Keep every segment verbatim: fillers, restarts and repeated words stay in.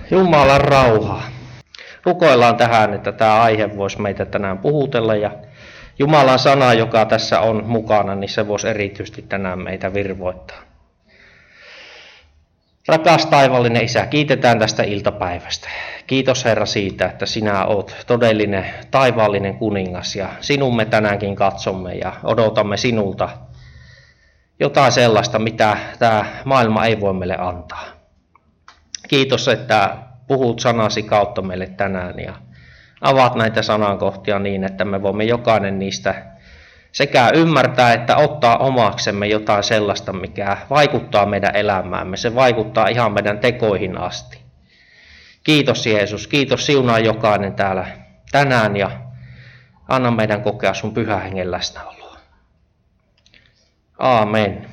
Jumalan rauhaa. Rukoillaan tähän, että tämä aihe voisi meitä tänään puhutella ja Jumalan sana, joka tässä on mukana, niin se voisi erityisesti tänään meitä virvoittaa. Rakas taivallinen Isä, kiitetään tästä iltapäivästä. Kiitos Herra siitä, että sinä oot todellinen taivaallinen kuningas ja sinun me tänäänkin katsomme ja odotamme sinulta jotain sellaista, mitä tämä maailma ei voi meille antaa. Kiitos, että puhut sanasi kautta meille tänään ja avaat näitä sanankohtia niin, että me voimme jokainen niistä sekä ymmärtää että ottaa omaksemme jotain sellaista, mikä vaikuttaa meidän elämäämme. Se vaikuttaa ihan meidän tekoihin asti. Kiitos Jeesus, kiitos siunaa jokainen täällä tänään ja anna meidän kokea sun pyhän hengen läsnäoloa. Aamen.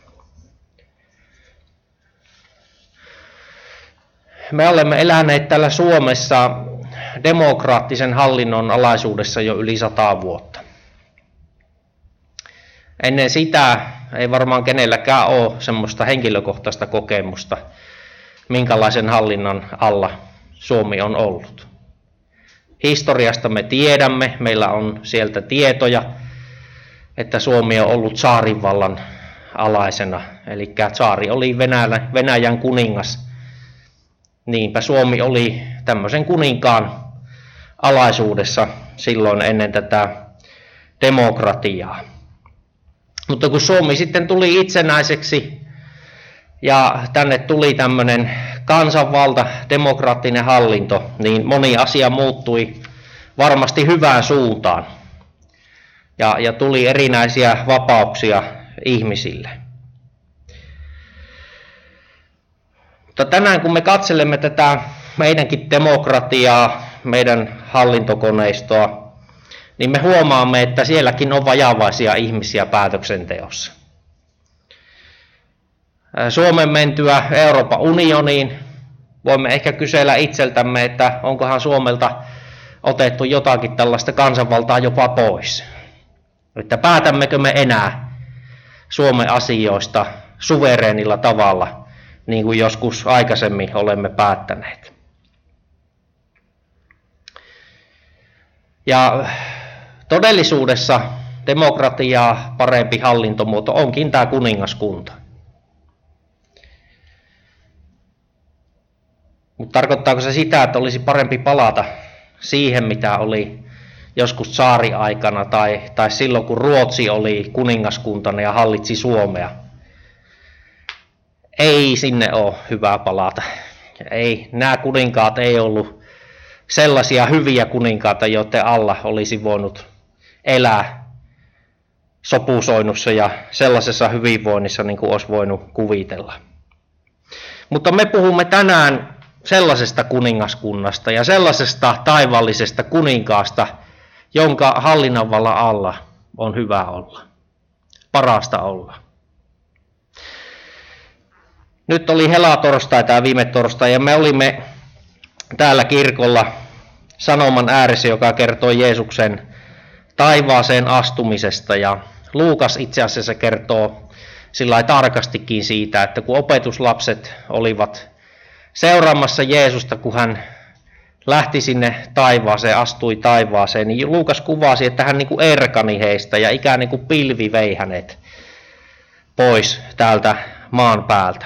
Me olemme eläneet täällä Suomessa demokraattisen hallinnon alaisuudessa jo yli sata vuotta. Ennen sitä ei varmaan kenelläkään ole semmoista henkilökohtaista kokemusta, minkälaisen hallinnon alla Suomi on ollut. Historiasta me tiedämme, meillä on sieltä tietoja, että Suomi on ollut tsaarinvallan alaisena, eli tsaari oli Venäjän, Venäjän kuningas. Niinpä Suomi oli tämmöisen kuninkaan alaisuudessa silloin ennen tätä demokratiaa. Mutta kun Suomi sitten tuli itsenäiseksi ja tänne tuli tämmöinen kansanvalta, demokraattinen hallinto, niin moni asia muuttui varmasti hyvään suuntaan. Ja, ja tuli erinäisiä vapauksia ihmisille. Mutta tänään kun me katselemme tätä meidänkin demokratiaa, meidän hallintokoneistoa, niin me huomaamme, että sielläkin on vajavaisia ihmisiä päätöksenteossa. Suomen mentyä Euroopan unioniin voimme ehkä kysellä itseltämme, että onkohan Suomelta otettu jotakin tällaista kansanvaltaa jopa pois. Että päätämmekö me enää Suomen asioista suvereenilla tavalla, niin kuin joskus aikaisemmin olemme päättäneet. Ja todellisuudessa demokratiaa parempi hallintomuoto onkin tämä kuningaskunta. Mutta tarkoittaako se sitä, että olisi parempi palata siihen, mitä oli joskus tsaariaikana tai, tai silloin, kun Ruotsi oli kuningaskuntana ja hallitsi Suomea? Ei sinne ole hyvä palata. Ei, nämä kuninkaat ei ollut sellaisia hyviä kuninkaita, joiden alla olisi voinut elää sopusoinnussa ja sellaisessa hyvinvoinnissa, niin kuin olisi voinut kuvitella. Mutta me puhumme tänään sellaisesta kuningaskunnasta ja sellaisesta taivaallisesta kuninkaasta, jonka hallinnanvallan alla on hyvä olla, parasta olla. Nyt oli helatorstai tai viime torstai ja me olimme täällä kirkolla sanoman ääressä, joka kertoo Jeesuksen taivaaseen astumisesta. Ja Luukas itse asiassa kertoo sillä tarkastikin siitä, että kun opetuslapset olivat seuraamassa Jeesusta, kun hän lähti sinne taivaaseen, astui taivaaseen, niin Luukas kuvasi, että hän niin kuin erkani heistä ja ikään niin kuin pilvi vei hänet pois täältä maan päältä.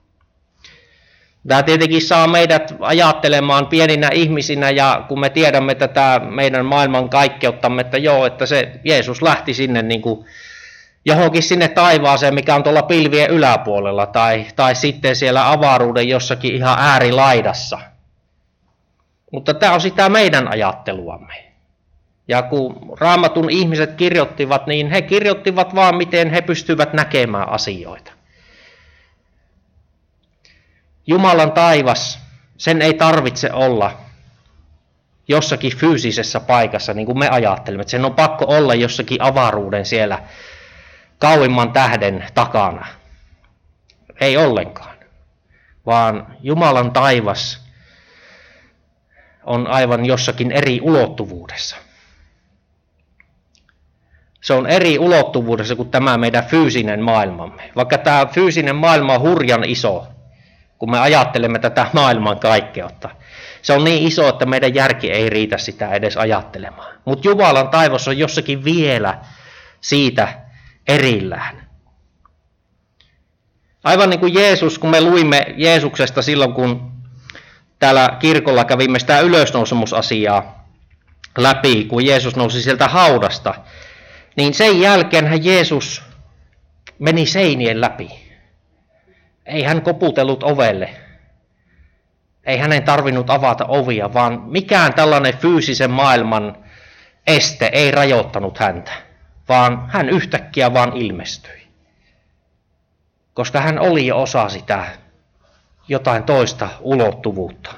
Tämä tietenkin saa meidät ajattelemaan pieninä ihmisinä ja kun me tiedämme tätä meidän maailman kaikkeuttamme, että joo, että se Jeesus lähti sinne niin kuin johonkin sinne taivaaseen, mikä on tuolla pilvien yläpuolella tai, tai sitten siellä avaruuden jossakin ihan äärilaidassa. Mutta tämä on sitä meidän ajatteluamme. Ja kun Raamatun ihmiset kirjoittivat, niin he kirjoittivat vaan, miten he pystyvät näkemään asioita. Jumalan taivas, sen ei tarvitse olla jossakin fyysisessä paikassa, niin kuin me ajattelemme. Että sen on pakko olla jossakin avaruuden siellä kauimman tähden takana. Ei ollenkaan, vaan Jumalan taivas on aivan jossakin eri ulottuvuudessa. Se on eri ulottuvuudessa kuin tämä meidän fyysinen maailmamme. Vaikka tämä fyysinen maailma on hurjan iso, kun me ajattelemme tätä maailman kaikkeutta. Se on niin iso, että meidän järki ei riitä sitä edes ajattelemaan. Mutta Jumalan taivas on jossakin vielä siitä erillään. Aivan niin kuin Jeesus, kun me luimme Jeesuksesta silloin, kun täällä kirkolla kävimme sitä ylösnousemusasiaa läpi, kun Jeesus nousi sieltä haudasta, niin sen jälkeen Jeesus meni seinien läpi. Ei hän koputellut ovelle. Ei hänen tarvinnut avata ovia, vaan mikään tällainen fyysisen maailman este ei rajoittanut häntä, vaan hän yhtäkkiä vaan ilmestyi. Koska hän oli jo osa sitä jotain toista ulottuvuutta.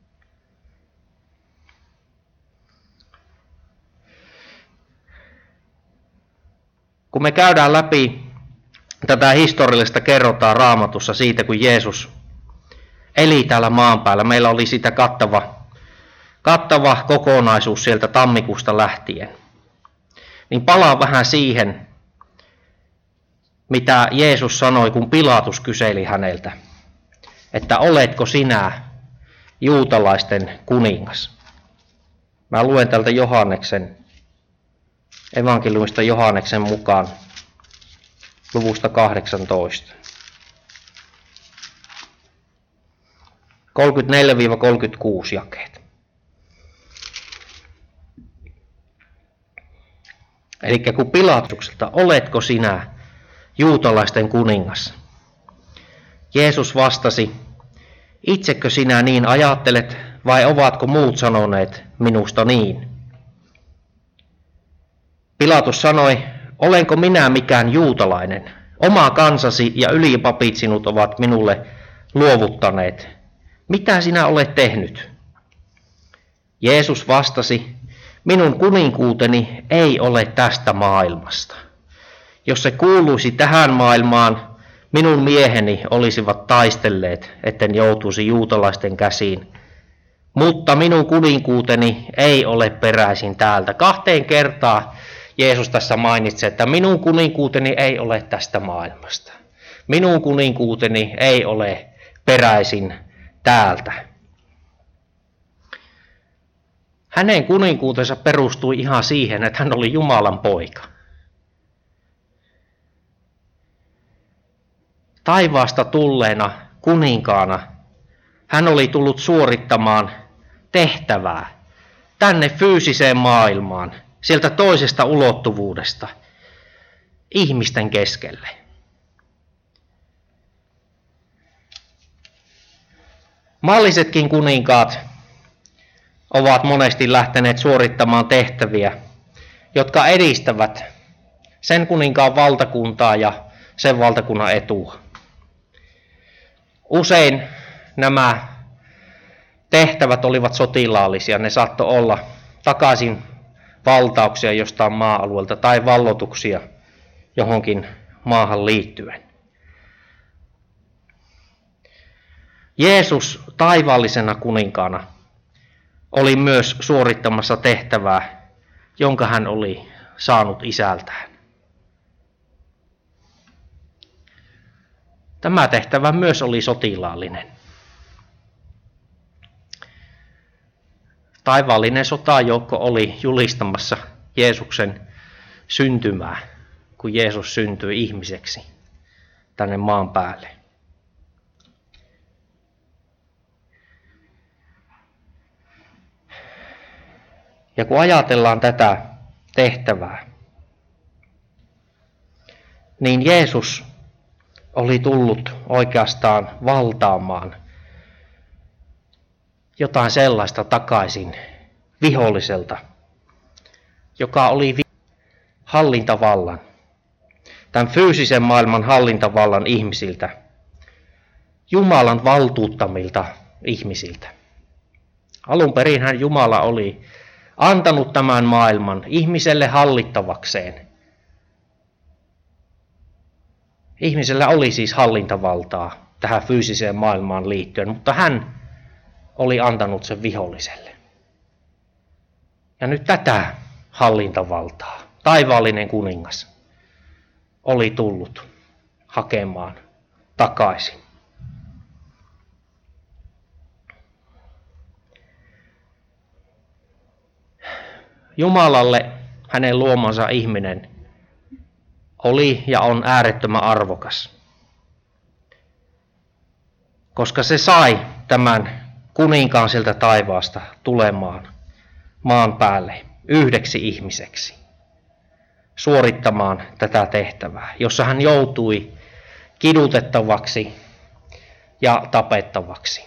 Kun me käydään läpi tätä historiallista kerrotaan Raamatussa siitä, kun Jeesus eli täällä maan päällä. Meillä oli sitä kattava, kattava kokonaisuus sieltä tammikuusta lähtien. Niin palaan vähän siihen, mitä Jeesus sanoi, kun Pilatus kyseli häneltä, että oletko sinä juutalaisten kuningas? Mä luen tältä Johanneksen, evankeliumista Johanneksen mukaan, luvusta kahdeksantoista. kolmekymmentäneljä kolmekymmentäkuusi jakeet. Eli kun Pilatukselta, oletko sinä juutalaisten kuningas? Jeesus vastasi, itsekö sinä niin ajattelet, vai ovatko muut sanoneet minusta niin? Pilatus sanoi, olenko minä mikään juutalainen? Oma kansasi ja ylipapit sinut ovat minulle luovuttaneet. Mitä sinä olet tehnyt? Jeesus vastasi, minun kuninkuuteni ei ole tästä maailmasta. Jos se kuuluisi tähän maailmaan, minun mieheni olisivat taistelleet, etten joutuisi juutalaisten käsiin. Mutta minun kuninkuuteni ei ole peräisin täältä. Kahteen kertaa Jeesus tässä mainitsee, että minun kuninkuuteni ei ole tästä maailmasta. Minun kuninkuuteni ei ole peräisin täältä. Hänen kuninkuutensa perustui ihan siihen, että hän oli Jumalan poika. Taivaasta tulleena kuninkaana hän oli tullut suorittamaan tehtävää tänne fyysiseen maailmaan, sieltä toisesta ulottuvuudesta, ihmisten keskelle. Maallisetkin kuninkaat ovat monesti lähteneet suorittamaan tehtäviä, jotka edistävät sen kuninkaan valtakuntaa ja sen valtakunnan etua. Usein nämä tehtävät olivat sotilaallisia, ne saattoi olla takaisin valtauksia jostain maa-alueelta tai vallotuksia johonkin maahan liittyen. Jeesus taivaallisena kuninkaana oli myös suorittamassa tehtävää, jonka hän oli saanut isältään. Tämä tehtävä myös oli sotilaallinen. Taivaallinen sotajoukko oli julistamassa Jeesuksen syntymää, kun Jeesus syntyi ihmiseksi tänne maan päälle. Ja kun ajatellaan tätä tehtävää, niin Jeesus oli tullut oikeastaan valtaamaan jotain sellaista takaisin viholliselta, joka oli hallintavallan, tämän fyysisen maailman hallintavallan ihmisiltä, Jumalan valtuuttamilta ihmisiltä. Alun perinhän Jumala oli antanut tämän maailman ihmiselle hallittavakseen. Ihmisellä oli siis hallintavaltaa tähän fyysiseen maailmaan liittyen, mutta hän oli antanut sen viholliselle. Ja nyt tätä hallintavaltaa taivaallinen kuningas oli tullut hakemaan takaisin. Jumalalle hänen luomansa ihminen oli ja on äärettömän arvokas, koska se sai tämän kuninkaan sieltä taivaasta tulemaan maan päälle yhdeksi ihmiseksi suorittamaan tätä tehtävää, jossa hän joutui kidutettavaksi ja tapettavaksi.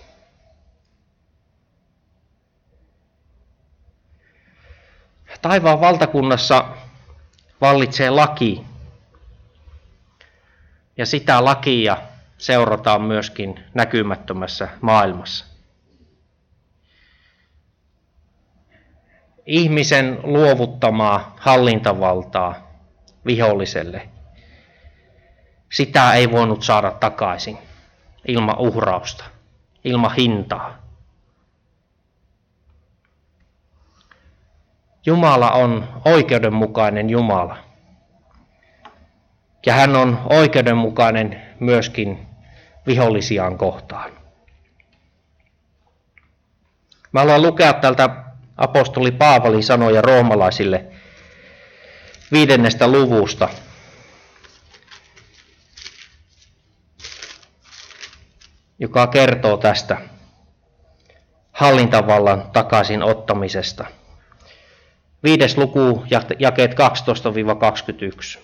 Taivaan valtakunnassa vallitsee laki, ja sitä lakia seurataan myöskin näkymättömässä maailmassa. Ihmisen luovuttamaa hallintavaltaa viholliselle, sitä ei voinut saada takaisin ilman uhrausta, ilman hintaa. Jumala on oikeudenmukainen Jumala. Ja hän on oikeudenmukainen myöskin vihollisiaan kohtaan. Mä haluan lukea täältä apostoli Paavalin sanoja roomalaisille viidennestä luvusta. Joka kertoo tästä hallintavallan takaisin ottamisesta. Viides luku, jakeet kaksitoista kaksikymmentäyksi.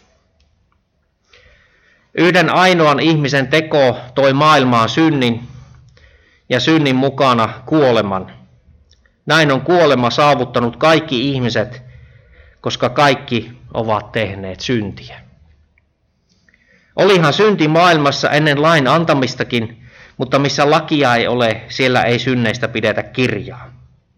Yhden ainoan ihmisen teko toi maailmaan synnin ja synnin mukana kuoleman. Näin on kuolema saavuttanut kaikki ihmiset, koska kaikki ovat tehneet syntiä. Olihan synti maailmassa ennen lain antamistakin, mutta missä lakia ei ole, siellä ei synneistä pidetä kirjaa.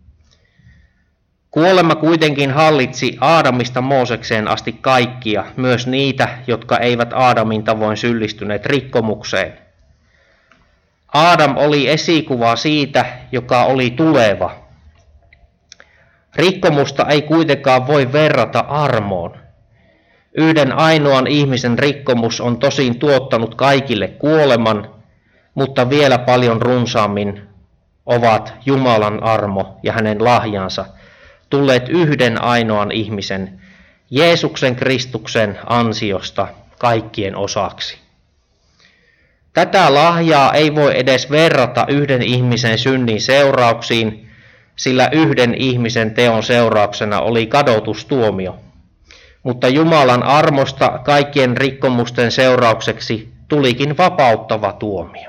Kuolema kuitenkin hallitsi Aadamista Moosekseen asti kaikkia, myös niitä, jotka eivät Aadamin tavoin syyllistyneet rikkomukseen. Aadam oli esikuva siitä, joka oli tuleva. Rikkomusta ei kuitenkaan voi verrata armoon. Yhden ainoan ihmisen rikkomus on tosin tuottanut kaikille kuoleman, mutta vielä paljon runsaammin ovat Jumalan armo ja hänen lahjansa tulleet yhden ainoan ihmisen, Jeesuksen Kristuksen ansiosta kaikkien osaksi. Tätä lahjaa ei voi edes verrata yhden ihmisen synnin seurauksiin, sillä yhden ihmisen teon seurauksena oli kadotustuomio. Mutta Jumalan armosta kaikkien rikkomusten seuraukseksi tulikin vapauttava tuomio.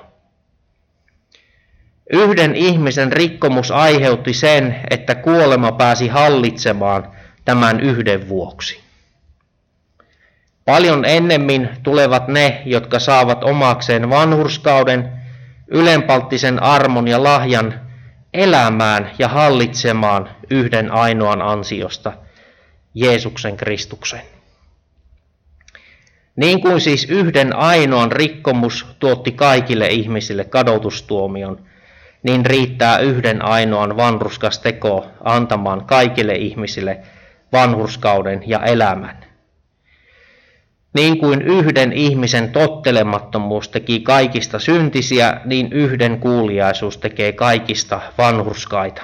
Yhden ihmisen rikkomus aiheutti sen, että kuolema pääsi hallitsemaan tämän yhden vuoksi. Paljon ennemmin tulevat ne, jotka saavat omakseen vanhurskauden, ylenpalttisen armon ja lahjan elämään ja hallitsemaan yhden ainoan ansiosta, Jeesuksen Kristuksen. Niin kuin siis yhden ainoan rikkomus tuotti kaikille ihmisille kadotustuomion, niin riittää yhden ainoan vanhurskas teko antamaan kaikille ihmisille vanhurskauden ja elämän. Niin kuin yhden ihmisen tottelemattomuus teki kaikista syntisiä, niin yhden kuuliaisuus tekee kaikista vanhurskaita.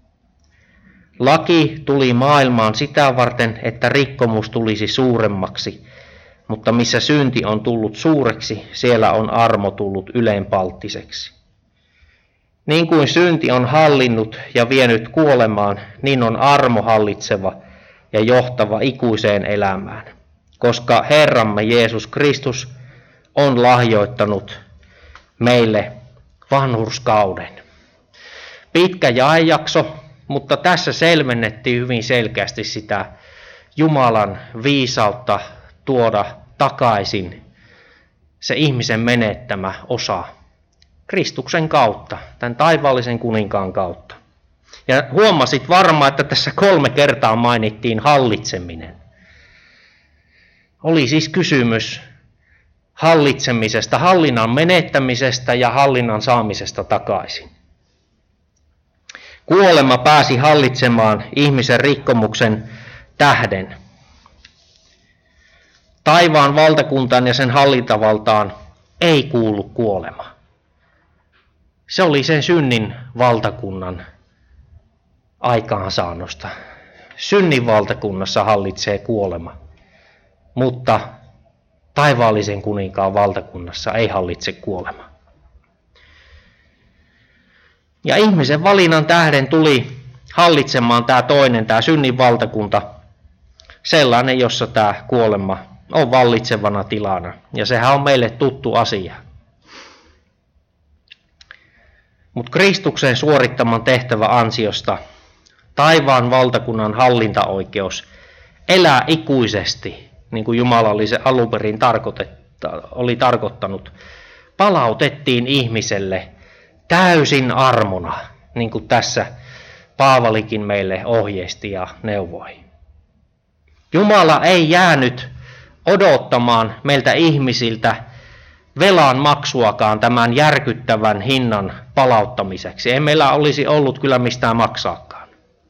Laki tuli maailmaan sitä varten, että rikkomus tulisi suuremmaksi, mutta missä synti on tullut suureksi, siellä on armo tullut ylenpalttiseksi. Niin kuin synti on hallinnut ja vienyt kuolemaan, niin on armo hallitseva ja johtava ikuiseen elämään, koska Herramme Jeesus Kristus on lahjoittanut meille vanhurskauden. Pitkä jaejakso, mutta tässä selvennettiin hyvin selkeästi sitä Jumalan viisautta tuoda takaisin se ihmisen menettämä osa Kristuksen kautta, tämän taivaallisen kuninkaan kautta. Ja huomasit varmaan, että tässä kolme kertaa mainittiin hallitseminen. Oli siis kysymys hallitsemisesta, hallinnan menettämisestä ja hallinnan saamisesta takaisin. Kuolema pääsi hallitsemaan ihmisen rikkomuksen tähden. Taivaan valtakuntaan ja sen hallintavaltaan ei kuulu kuolema. Se oli sen synnin valtakunnan aikaansaannosta. synnin valtakunnassa hallitsee kuolema, mutta taivaallisen kuninkaan valtakunnassa ei hallitse kuolema. Ja ihmisen valinnan tähden tuli hallitsemaan tämä toinen, tämä synnin valtakunta, sellainen, jossa tämä kuolema on vallitsevana tilana. Ja sehän on meille tuttu asia. Mutta Kristuksen suorittaman tehtävän ansiosta taivaan valtakunnan hallintaoikeus elää ikuisesti, niin kuin Jumala oli se alun perin oli tarkoittanut, palautettiin ihmiselle täysin armona, niin kuin tässä Paavalikin meille ohjeisti ja neuvoi. Jumala ei jäänyt odottamaan meiltä ihmisiltä velan maksuakaan tämän järkyttävän hinnan palauttamiseksi. Ei meillä olisi ollut kyllä mistään maksaakaan.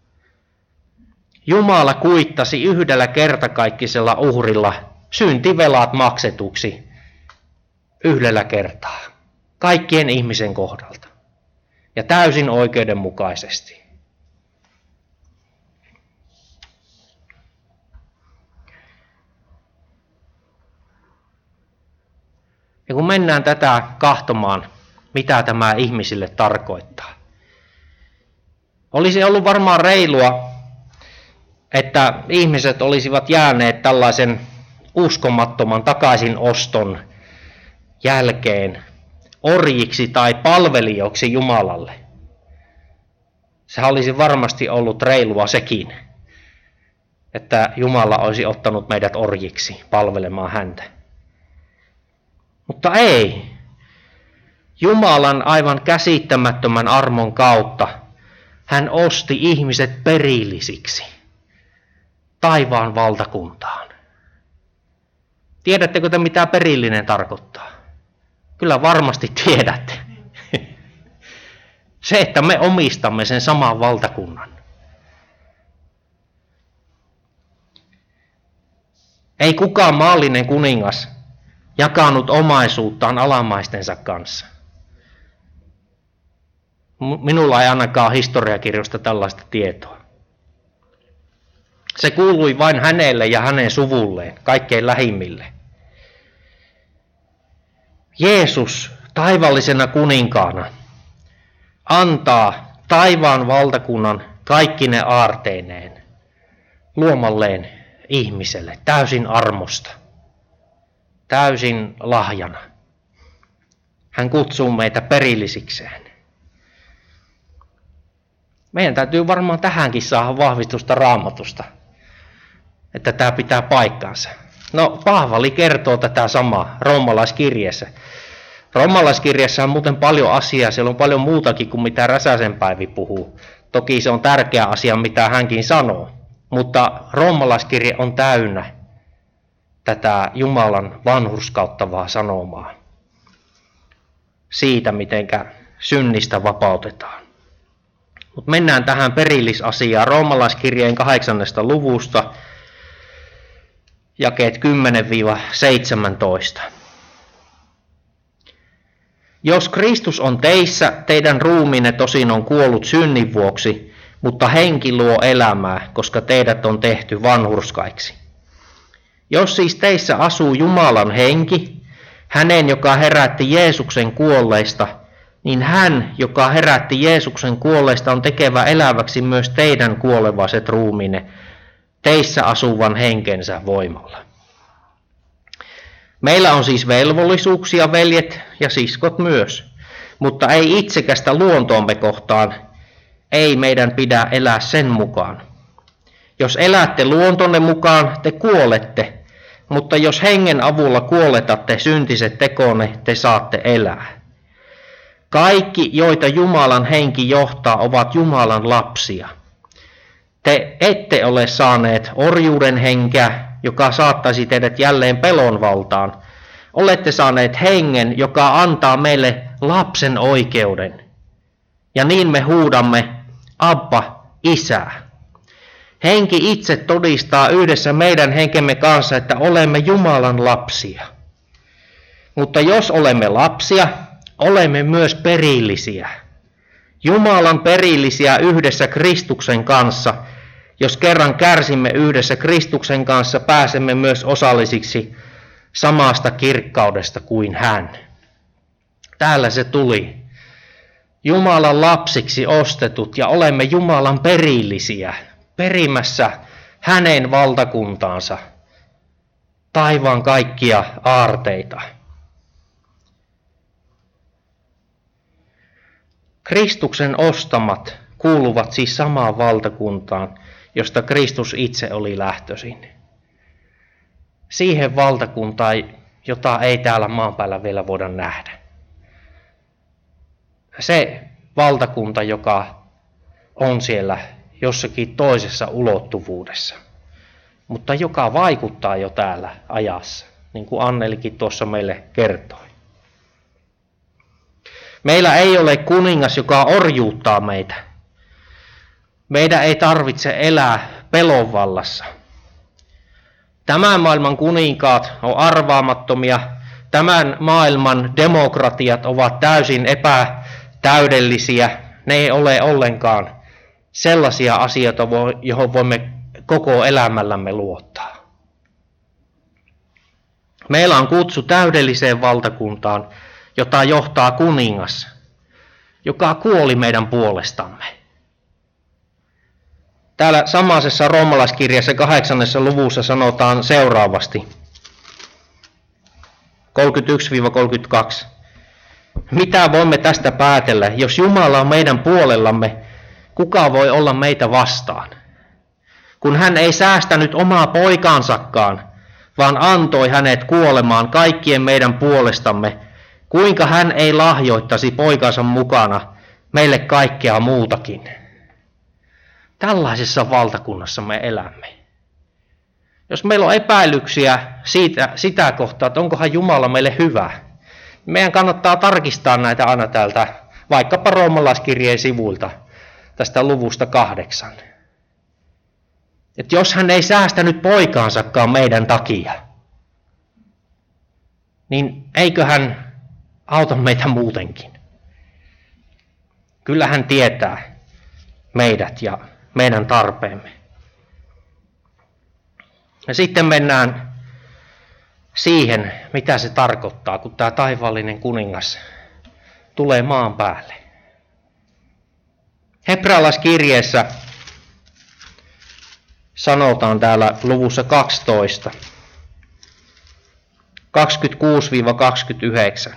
Jumala kuittasi yhdellä kertakaikkisella uhrilla syntivelat maksetuksi yhdellä kertaa, kaikkien ihmisen kohdalta ja täysin oikeudenmukaisesti. Ja kun mennään tätä kahtomaan, mitä tämä ihmisille tarkoittaa. Olisi ollut varmaan reilua, että ihmiset olisivat jääneet tällaisen uskomattoman takaisinoston jälkeen orjiksi tai palvelijoiksi Jumalalle. Sehän olisi varmasti ollut reilua sekin, että Jumala olisi ottanut meidät orjiksi palvelemaan häntä. Mutta ei. Jumalan aivan käsittämättömän armon kautta hän osti ihmiset perillisiksi taivaan valtakuntaan. Tiedättekö te, mitä perillinen tarkoittaa? Kyllä varmasti tiedätte. Se, että me omistamme sen saman valtakunnan. Ei kukaan maallinen kuningas jakanut omaisuuttaan alamaistensa kanssa. Minulla ei ainakaan historiakirjoista tällaista tietoa. Se kuului vain hänelle ja hänen suvulleen, kaikkein lähimmille. Jeesus taivallisena kuninkaana antaa taivaan valtakunnan kaikkine aarteineen luomalleen ihmiselle täysin armosta, täysin lahjana. Hän kutsuu meitä perillisikseen. Meidän täytyy varmaan tähänkin saada vahvistusta Raamatusta, että tämä pitää paikkaansa. No, Paavali kertoo tätä samaa roomalaiskirjeessä. Roomalaiskirjassa on muuten paljon asiaa, siellä on paljon muutakin kuin mitä Räsäsen Päivi puhuu. Toki se on tärkeä asia, mitä hänkin sanoo, mutta roomalaiskirje on täynnä tätä Jumalan vanhurskauttavaa sanomaa siitä, mitenkä synnistä vapautetaan. Mutta mennään tähän perillisasiaan roomalaiskirjeen kahdeksannesta luvusta, jakeet kymmenen seitsemäntoista. Jos Kristus on teissä, teidän ruumiinne tosin on kuollut synnin vuoksi, mutta henki luo elämää, koska teidät on tehty vanhurskaiksi. Jos siis teissä asuu Jumalan henki, hänen, joka herätti Jeesuksen kuolleista, niin hän, joka herätti Jeesuksen kuolleista, on tekevä eläväksi myös teidän kuolevaiset ruumiinne, teissä asuvan henkensä voimalla. Meillä on siis velvollisuuksia, veljet ja siskot myös, mutta ei itsekästä luontoamme kohtaan, ei meidän pidä elää sen mukaan. Jos elätte luontonne mukaan, te kuolette, mutta jos hengen avulla kuoletatte syntiset tekonne, te saatte elää. Kaikki, joita Jumalan henki johtaa, ovat Jumalan lapsia. Te ette ole saaneet orjuuden henkeä, joka saattaisi teidät jälleen pelon valtaan. Olette saaneet hengen, joka antaa meille lapsen oikeuden. Ja niin me huudamme, Abba, Isä. Henki itse todistaa yhdessä meidän henkemme kanssa, että olemme Jumalan lapsia. Mutta jos olemme lapsia, olemme myös perillisiä. Jumalan perillisiä yhdessä Kristuksen kanssa, Jos kerran kärsimme yhdessä Kristuksen kanssa, pääsemme myös osallisiksi samasta kirkkaudesta kuin hän. Täällä se tuli. Jumalan lapsiksi ostetut ja olemme Jumalan perillisiä, perimässä hänen valtakuntaansa, taivaan kaikkia aarteita. Kristuksen ostamat kuuluvat siis samaan valtakuntaan, josta Kristus itse oli lähtöisin. Siihen valtakuntaan, jota ei täällä maan päällä vielä voida nähdä. Se valtakunta, joka on siellä jossakin toisessa ulottuvuudessa, mutta joka vaikuttaa jo täällä ajassa, niin kuin Annelikin tuossa meille kertoi. Meillä ei ole kuningas, joka orjuuttaa meitä. Meidän ei tarvitse elää pelon vallassa. Tämän maailman kuninkaat on arvaamattomia. Tämän maailman demokratiat ovat täysin epätäydellisiä. Ne ei ole ollenkaan sellaisia asioita, johon voimme koko elämällämme luottaa. Meillä on kutsu täydelliseen valtakuntaan, jota johtaa kuningas, joka kuoli meidän puolestamme. Täällä samaisessa roomalaiskirjassa kahdeksannessa luvussa sanotaan seuraavasti, kolmekymmentäyksi kolmekymmentäkaksi. Mitä voimme tästä päätellä? Jos Jumala on meidän puolellamme, kuka voi olla meitä vastaan? Kun hän ei säästänyt omaa poikaansakaan, vaan antoi hänet kuolemaan kaikkien meidän puolestamme, kuinka hän ei lahjoittaisi poikansa mukana meille kaikkea muutakin? Tällaisessa valtakunnassa me elämme. Jos meillä on epäilyksiä siitä, sitä kohtaa, että onkohan Jumala meille hyvä, meidän kannattaa tarkistaa näitä aina täältä, vaikkapa roomalaiskirjeen sivuilta, tästä luvusta kahdeksan. Että jos hän ei säästänyt poikaansakaan meidän takia, niin eikö hän auta meitä muutenkin? Kyllä hän tietää meidät ja meidän tarpeemme. Ja sitten mennään siihen, mitä se tarkoittaa, kun tämä taivaallinen kuningas tulee maan päälle. Hebrealaiskirjeessä sanotaan täällä luvussa kaksitoista, kaksikymmentäkuusi kaksikymmentäyhdeksän.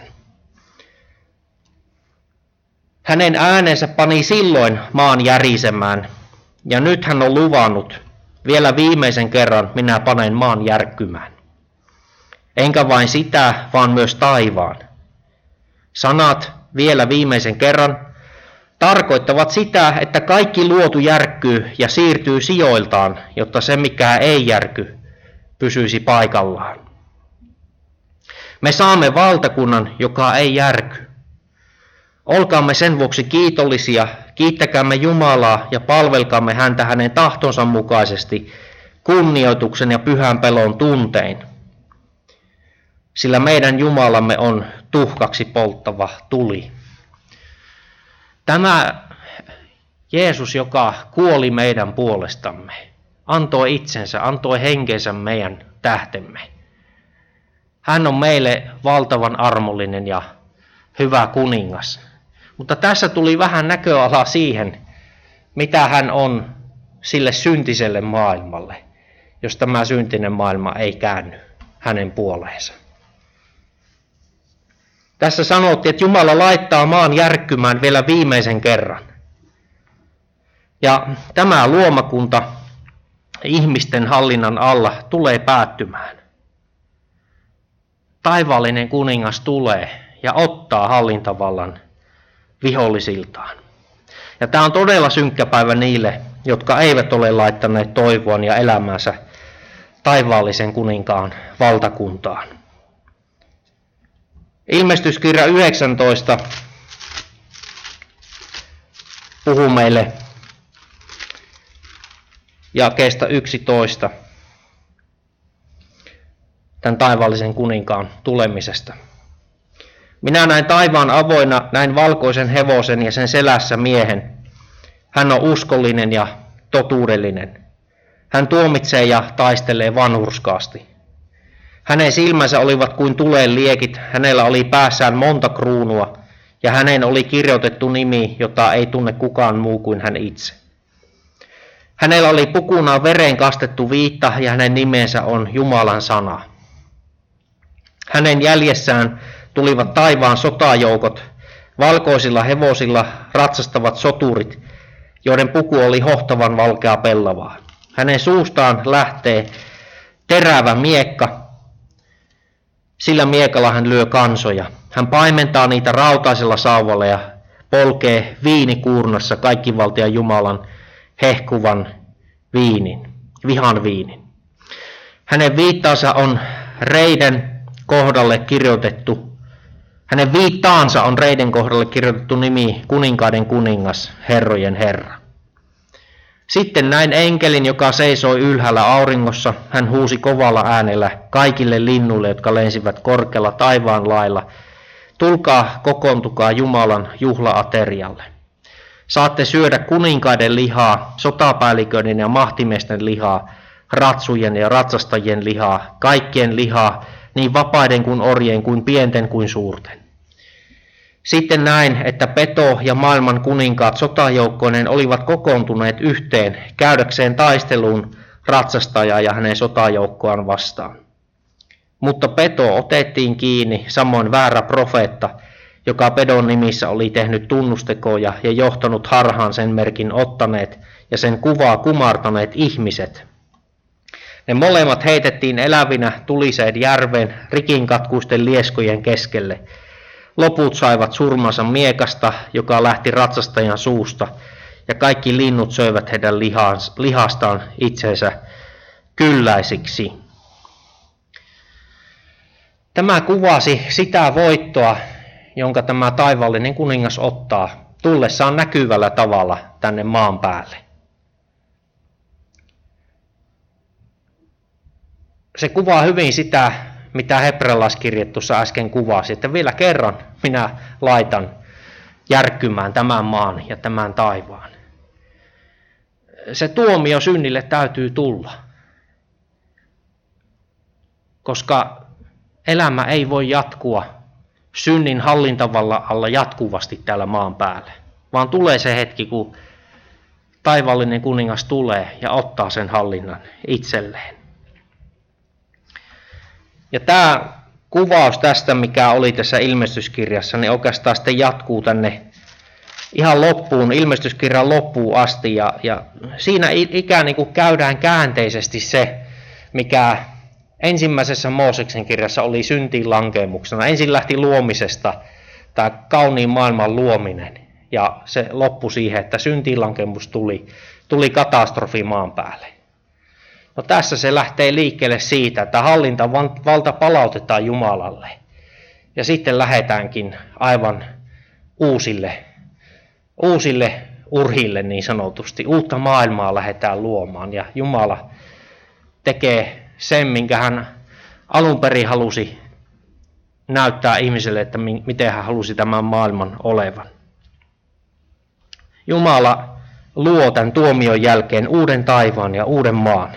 Hänen äänensä pani silloin maan järisemään, ja nyt hän on luvannut, vielä viimeisen kerran minä panen maan järkkymään. Enkä vain sitä, vaan myös taivaan. Sanat vielä viimeisen kerran tarkoittavat sitä, että kaikki luotu järkkyy ja siirtyy sijoiltaan, jotta se mikä ei järky pysyisi paikallaan. Me saamme valtakunnan, joka ei järky. Olkaamme sen vuoksi kiitollisia, kiittäkäämme Jumalaa ja palvelkaamme häntä hänen tahtonsa mukaisesti kunnioituksen ja pyhän pelon tuntein. Sillä meidän Jumalamme on tuhkaksi polttava tuli. Tämä Jeesus, joka kuoli meidän puolestamme, antoi itsensä, antoi henkensä meidän tähtemme. Hän on meille valtavan armollinen ja hyvä kuningas. Mutta tässä tuli vähän näköalaa siihen, mitä hän on sille syntiselle maailmalle, jos tämä syntinen maailma ei käänny hänen puoleensa. Tässä sanottiin, että Jumala laittaa maan järkkymään vielä viimeisen kerran. Ja tämä luomakunta ihmisten hallinnan alla tulee päättymään. Taivaallinen kuningas tulee ja ottaa hallintavallan vihollisiltaan. Ja tämä on todella synkkä päivä niille, jotka eivät ole laittaneet toivoaan ja elämäänsä taivaallisen kuninkaan valtakuntaan. Ilmestyskirja yhdeksäntoista puhuu meille jakeesta yksitoista tämän taivaallisen kuninkaan tulemisesta. Minä näin taivaan avoinna, näin valkoisen hevosen ja sen selässä miehen. Hän on uskollinen ja totuudellinen. Hän tuomitsee ja taistelee vanhurskaasti. Hänen silmänsä olivat kuin tuleen liekit, hänellä oli päässään monta kruunua, ja hänen oli kirjoitettu nimi, jota ei tunne kukaan muu kuin hän itse. Hänellä oli pukunaan vereen kastettu viitta, ja hänen nimensä on Jumalan sana. Hänen jäljessään tulivat taivaan sotajoukot, valkoisilla hevosilla ratsastavat soturit, joiden puku oli hohtavan valkea pellavaa. Hänen suustaan lähtee terävä miekka, sillä miekalla hän lyö kansoja. Hän paimentaa niitä rautaisella sauvalla ja polkee viinikuurnassa kaikkivaltian Jumalan hehkuvan viinin, vihan viinin. Hänen viittaansa on reiden kohdalle kirjoitettu, hänen viittaansa on reiden kohdalle kirjoitettu nimi kuninkaiden kuningas, herrojen herra. Sitten näin enkelin, joka seisoi ylhäällä auringossa, hän huusi kovalla äänellä kaikille linnuille, jotka lensivät korkealla taivaan lailla: tulkaa, kokoontukaa Jumalan juhlaaterialle. Saatte syödä kuninkaiden lihaa, sotapäälliköiden ja mahtimiesten lihaa, ratsujen ja ratsastajien lihaa, kaikkien lihaa, niin vapaiden kuin orjien, kuin pienten kuin suurten. Sitten näin, että Peto ja maailman kuninkaat sotajoukkoineen olivat kokoontuneet yhteen käydäkseen taisteluun ratsastajaa ja hänen sotajoukkoaan vastaan. Mutta Peto otettiin kiinni, samoin väärä profeetta, joka Pedon nimissä oli tehnyt tunnustekoja ja johtanut harhaan sen merkin ottaneet ja sen kuvaa kumartaneet ihmiset. Ne molemmat heitettiin elävinä tuliseen järveen rikinkatkuisten lieskojen keskelle. Loput saivat surmansa miekasta, joka lähti ratsastajan suusta, ja kaikki linnut söivät heidän lihastaan itsensä kylläisiksi. Tämä kuvasi sitä voittoa, jonka tämä taivaallinen kuningas ottaa tullessaan näkyvällä tavalla tänne maan päälle. Se kuvaa hyvin sitä, mitä hebrealaiskirje tuossa äsken kuvasi, että vielä kerran minä laitan järkkymään tämän maan ja tämän taivaan. Se tuomio synnille täytyy tulla, koska elämä ei voi jatkua synnin hallintavalla alla jatkuvasti täällä maan päällä, vaan tulee se hetki, kun taivaallinen kuningas tulee ja ottaa sen hallinnan itselleen. Ja tämä kuvaus tästä, mikä oli tässä ilmestyskirjassa, niin oikeastaan sitten jatkuu tänne ihan loppuun, ilmestyskirjan loppuun asti. Ja, ja siinä ikään niin kuin käydään käänteisesti se, mikä ensimmäisessä Mooseksen kirjassa oli syntiin lankemuksena. Ensin lähti luomisesta tämä kauniin maailman luominen, ja se loppui siihen, että syntiin lankemus tuli, tuli katastrofi maan päälle. No tässä se lähtee liikkeelle siitä, että hallintavalta palautetaan Jumalalle. Ja sitten lähdetäänkin aivan uusille, uusille urhille niin sanotusti. Uutta maailmaa lähdetään luomaan ja Jumala tekee sen, minkä hän alun perin halusi näyttää ihmiselle, että miten hän halusi tämän maailman olevan. Jumala luo tämän tuomion jälkeen uuden taivaan ja uuden maan.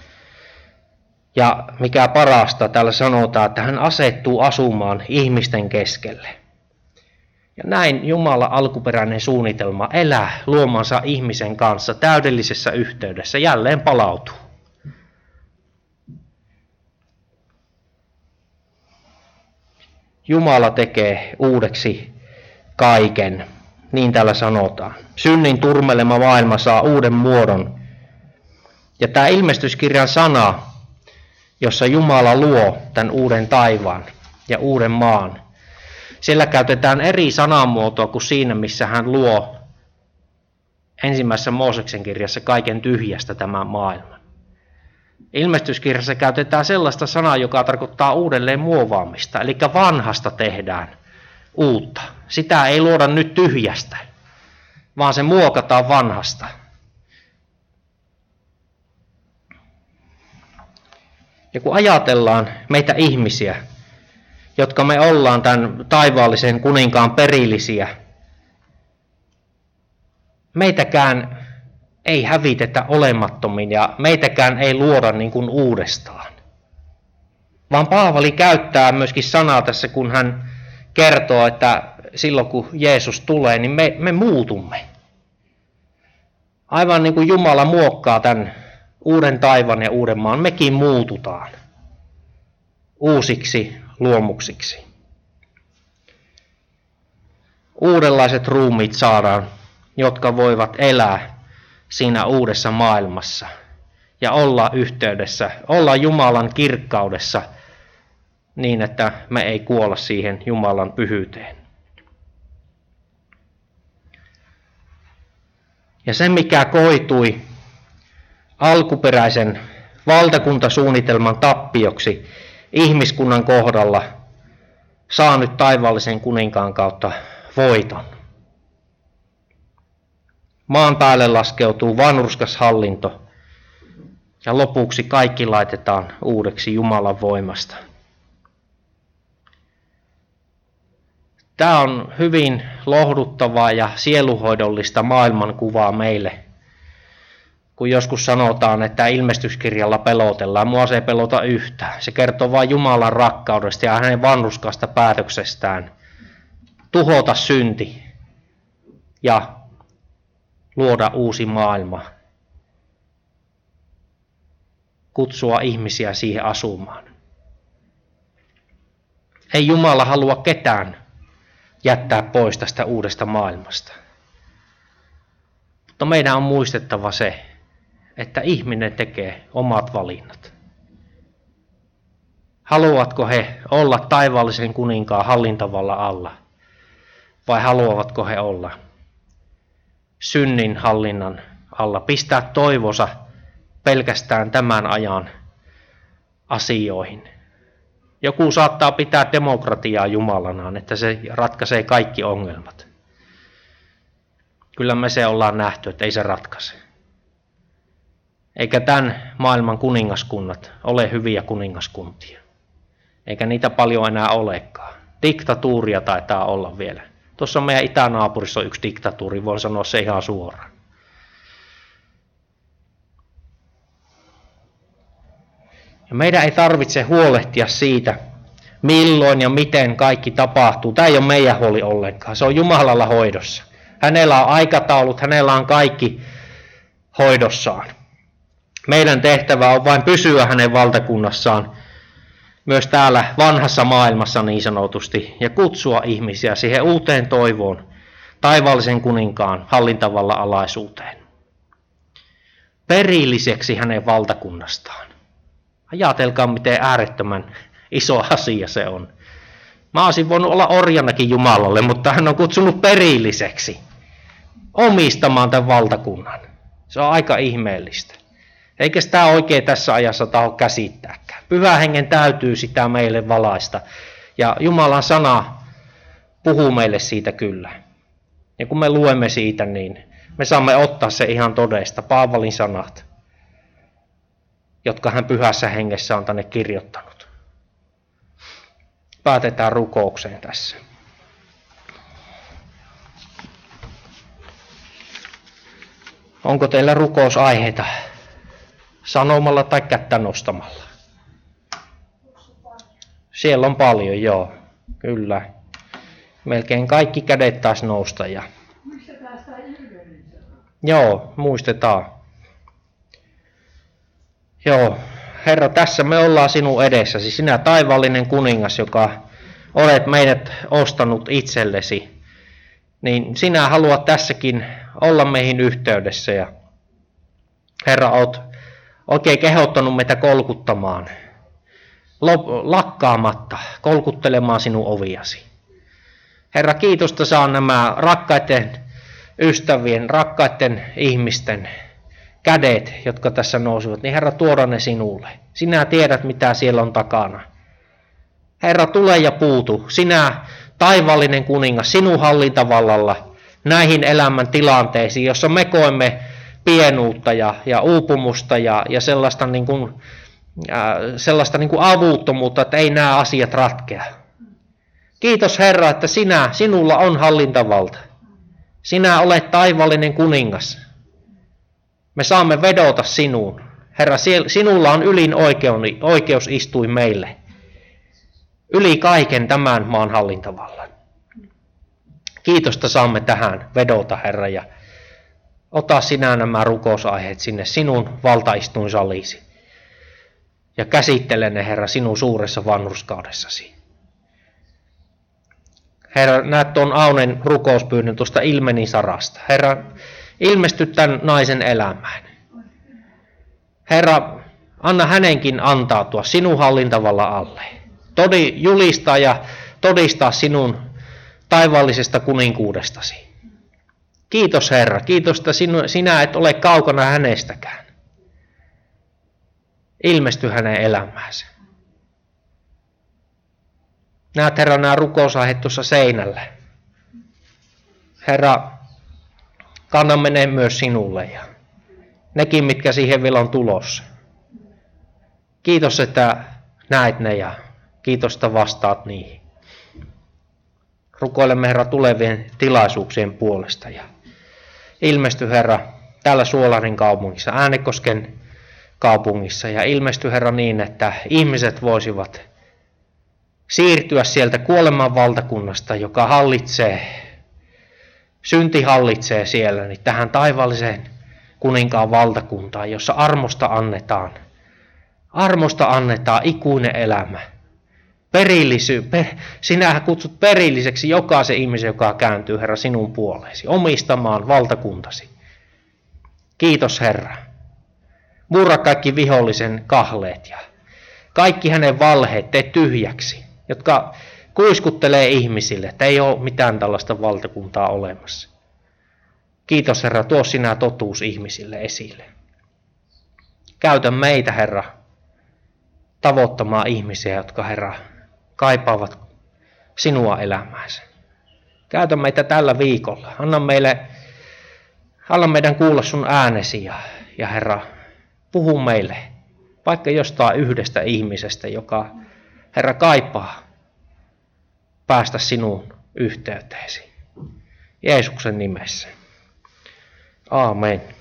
Ja mikä parasta, täällä sanotaan, että hän asettuu asumaan ihmisten keskelle. Ja näin Jumalan alkuperäinen suunnitelma elää luomansa ihmisen kanssa täydellisessä yhteydessä jälleen palautuu. Jumala tekee uudeksi kaiken, niin täällä sanotaan. Synnin turmelema maailma saa uuden muodon. Ja tämä ilmestyskirjan sana, jossa Jumala luo tämän uuden taivaan ja uuden maan. Siellä käytetään eri sanamuotoa kuin siinä, missä hän luo ensimmäisessä Mooseksen kirjassa kaiken tyhjästä tämän maailman. Ilmestyskirjassa käytetään sellaista sanaa, joka tarkoittaa uudelleen muovaamista, eli vanhasta tehdään uutta. Sitä ei luoda nyt tyhjästä, vaan se muokataan vanhasta. Ja kun ajatellaan meitä ihmisiä, jotka me ollaan tämän taivaallisen kuninkaan perillisiä, meitäkään ei hävitetä olemattomiin ja meitäkään ei luoda niin kuin uudestaan. Vaan Paavali käyttää myöskin sanaa tässä, kun hän kertoo, että silloin kun Jeesus tulee, niin me, me muutumme. Aivan niin kuin Jumala muokkaa tämän uuden taivaan ja uuden maan, mekin muututaan uusiksi luomuksiksi. Uudenlaiset ruumiit saadaan, jotka voivat elää siinä uudessa maailmassa ja olla yhteydessä, olla Jumalan kirkkaudessa niin, että me ei kuolla siihen Jumalan pyhyyteen. Ja se, mikä koitui alkuperäisen valtakuntasuunnitelman tappioksi ihmiskunnan kohdalla, saa nyt taivaallisen kuninkaan kautta voiton. Maan päälle laskeutuu vanhurskas hallinto ja lopuksi kaikki laitetaan uudeksi Jumalan voimasta. Tämä on hyvin lohduttavaa ja sieluhoidollista maailmankuvaa meille. Kun joskus sanotaan, että ilmestyskirjalla pelotellaan, mua se ei pelota yhtään. Se kertoo vain Jumalan rakkaudesta ja hänen vanhurskaasta päätöksestään tuhota synti ja luoda uusi maailma. Kutsua ihmisiä siihen asumaan. Ei Jumala halua ketään jättää pois tästä uudesta maailmasta. Mutta meidän on muistettava se, että ihminen tekee omat valinnat. Haluavatko he olla taivaallisen kuninkaan hallintavalla alla vai haluavatko he olla synnin hallinnan alla, pistää toivonsa pelkästään tämän ajan asioihin. Joku saattaa pitää demokratiaa jumalanaan, että se ratkaisee kaikki ongelmat. Kyllä me se ollaan nähty, että ei se ratkaise. Eikä tämän maailman kuningaskunnat ole hyviä kuningaskuntia. Eikä niitä paljon enää olekaan. Diktatuuria taitaa olla vielä. Tuossa meidän itänaapurissa on yksi diktatuuri, voin sanoa se ihan suoraan. Ja meidän ei tarvitse huolehtia siitä, milloin ja miten kaikki tapahtuu. Tämä ei ole meidän huoli ollenkaan. Se on Jumalalla hoidossa. Hänellä on aikataulut, hänellä on kaikki hoidossaan. Meidän tehtävä on vain pysyä hänen valtakunnassaan, myös täällä vanhassa maailmassa niin sanotusti, ja kutsua ihmisiä siihen uuteen toivoon, taivaallisen kuninkaan hallintavalla alaisuuteen. Perilliseksi hänen valtakunnastaan. Ajatelkaa, miten äärettömän iso asia se on. Mä olisin voinut olla orjanakin Jumalalle, mutta hän on kutsunut perilliseksi omistamaan tämän valtakunnan. Se on aika ihmeellistä. Eikä sitä oikein tässä ajassa taho käsittääkään. Pyhän hengen täytyy sitä meille valaista. Ja Jumalan sana puhuu meille siitä kyllä. Ja kun me luemme siitä, niin me saamme ottaa se ihan todesta. Paavalin sanat, jotka hän pyhässä hengessä on tänne kirjoittanut. Päätetään rukoukseen tässä. Onko teillä rukousaiheita? Sanomalla tai kättä nostamalla? Siellä on paljon, joo. Kyllä. Melkein kaikki kädet taas nousta. Ja... Muistetaan sitä yhden. Joo, muistetaan. Joo, Herra, tässä me ollaan sinun edessäsi. Sinä taivaallinen kuningas, joka olet meidät ostanut itsellesi. Niin sinä haluat tässäkin olla meihin yhteydessä. Ja Herra, olet oikein kehottanut meitä kolkuttamaan, lakkaamatta, kolkuttelemaan sinun oviasi. Herra, kiitosta saan nämä rakkaiden ystävien, rakkaiden ihmisten kädet, jotka tässä nousivat, niin Herra, tuoda ne sinulle. Sinä tiedät, mitä siellä on takana. Herra, tule ja puutu. Sinä, taivaallinen kuningas, sinun hallintavallalla näihin elämän tilanteisiin, jossa me koemme pienuutta ja, ja uupumusta ja, ja sellaista, niin kuin, äh, sellaista niin kuin avuttomuutta, että ei nämä asiat ratkea. Kiitos Herra, että sinä, sinulla on hallintavalta. Sinä olet taivaallinen kuningas. Me saamme vedota sinuun. Herra, sinulla on ylin oikeus istui meille. Yli kaiken tämän maan hallintavallan. Kiitosta saamme tähän vedota, Herra, ja ota sinä nämä rukousaiheet sinne sinun valtaistuinsalisi. Ja käsittele ne, Herra, sinun suuressa vanhurskaudessasi. Herra, näet tuon Aunen rukouspyynnön tuosta Ilmenin Sarasta. Herra, ilmesty tämän naisen elämään. Herra, anna hänenkin antautua sinun hallintavalla alle. Todi, julistaa ja todistaa sinun taivaallisesta kuninkuudestasi. Kiitos, Herra. Kiitos, että sinu, sinä et ole kaukana hänestäkään. Ilmesty hänen elämäänsä. Näet, Herra, nämä rukousaiheet tuossa seinällä. Herra, kannamme ne myös sinulle ja nekin, mitkä siihen vielä on tulossa. Kiitos, että näet ne ja kiitos, että vastaat niihin. Rukoilemme, Herra, tulevien tilaisuuksien puolesta ja ilmesty, Herra, täällä Suolarin kaupungissa, Äänekosken kaupungissa ja ilmesty, Herra, niin, että ihmiset voisivat siirtyä sieltä kuoleman valtakunnasta, joka hallitsee, synti hallitsee siellä, niin tähän taivaalliseen kuninkaan valtakuntaan, jossa armosta annetaan, armosta annetaan ikuinen elämä. Perillisy, per, sinähän kutsut perilliseksi jokaisen ihmisen, joka kääntyy, Herra, sinun puoleesi, omistamaan valtakuntasi. Kiitos, Herra. Murra kaikki vihollisen kahleet ja kaikki hänen valheet tee tyhjäksi, jotka kuiskuttelee ihmisille, että ei ole mitään tällaista valtakuntaa olemassa. Kiitos, Herra, tuo sinä totuus ihmisille esille. Käytä meitä, Herra, tavoittamaan ihmisiä, jotka, Herra, kaipaavat sinua elämäänsä. Käytä meitä tällä viikolla. Anna meille, anna meidän kuulla sun äänesi ja, ja Herra, puhu meille vaikka jostain yhdestä ihmisestä, joka, Herra, kaipaa päästä sinun yhteyteesi. Jeesuksen nimessä. Aamen.